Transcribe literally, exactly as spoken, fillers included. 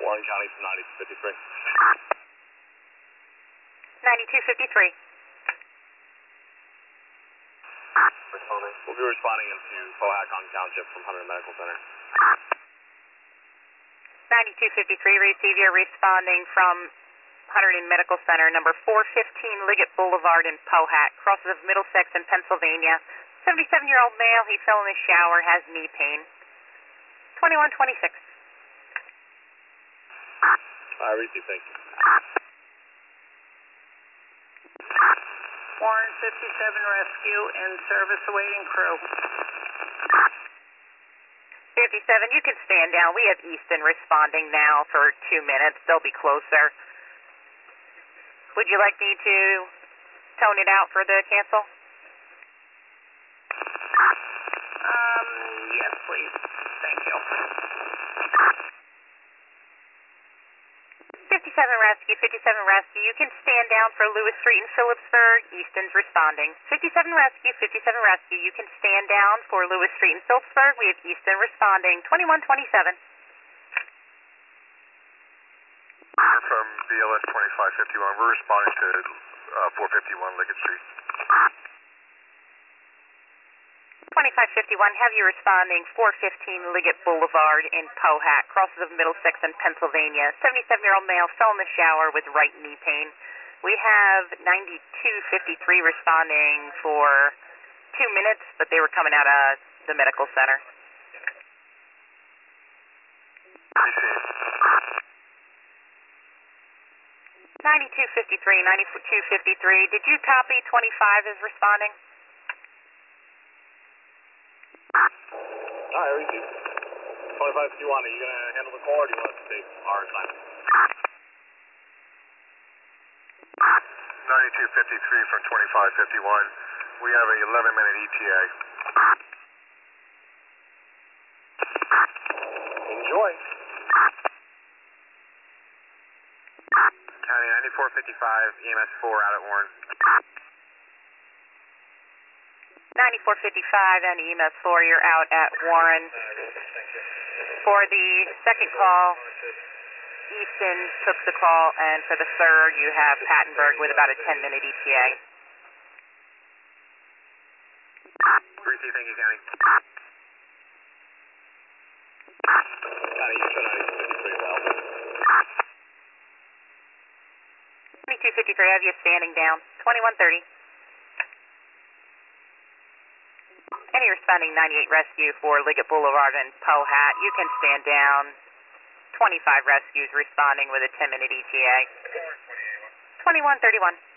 Warren County to ninety-two fifty-three. ninety-two fifty-three. Responding. We'll be responding into Powhatan Township from Hunter Medical Center. ninety-two fifty-three, receive your responding from Hunterdon Medical Center, number four fifteen Liggett Boulevard in Powhat, crosses of Middlesex and Pennsylvania. seventy-seven-year-old male, he fell in the shower, has knee pain. twenty-one twenty-six. I receive, thank you. Warren fifty-seven Rescue in service awaiting crew. fifty-seven, you can stand down. We have Easton responding now for two minutes. They'll be closer. Would you like me to tone it out for the cancel? Um, yes, please. Thank you. fifty-seven Rescue, fifty-seven Rescue, you can stand down for Lewis Street in Phillipsburg. Easton's responding. fifty-seven Rescue, fifty-seven Rescue, you can stand down for Lewis Street in Phillipsburg. We have Easton responding. twenty-one twenty-seven. From B L S twenty-five fifty-one, we're responding to uh, four fifty-one Liggett Street. twenty-five fifty-one, have you responding four fifteen Liggett Boulevard in Powhat, crosses of Middlesex and Pennsylvania. seventy-seven-year-old male fell in the shower with right knee pain. We have ninety-two fifty-three responding for two minutes, but they were coming out of the medical center. ninety-two fifty-three, ninety-two fifty-three, did you copy twenty-five is responding? Alright, I receive. twenty-five fifty-one, are you going to handle the call or do you want us to take our assignment? ninety-two fifty-three from twenty-five fifty-one, we have an eleven minute E T A. Enjoy. County ninety-four fifty-five, E M S four out at Warren. ninety-four fifty-five and E M S four, you're out at Warren. For the second call, Easton took the call, and for the third, you have Pattenberg with about a ten minute E T A. Receive, thank you, County. County, you show ninety-two fifty-three available. ninety-two fifty-three, have you standing down. twenty-one thirty. Any responding ninety-eight Rescue for Liggett Boulevard and Powhat, you can stand down. twenty-five Rescues responding with a ten minute E T A. twenty-one thirty-one.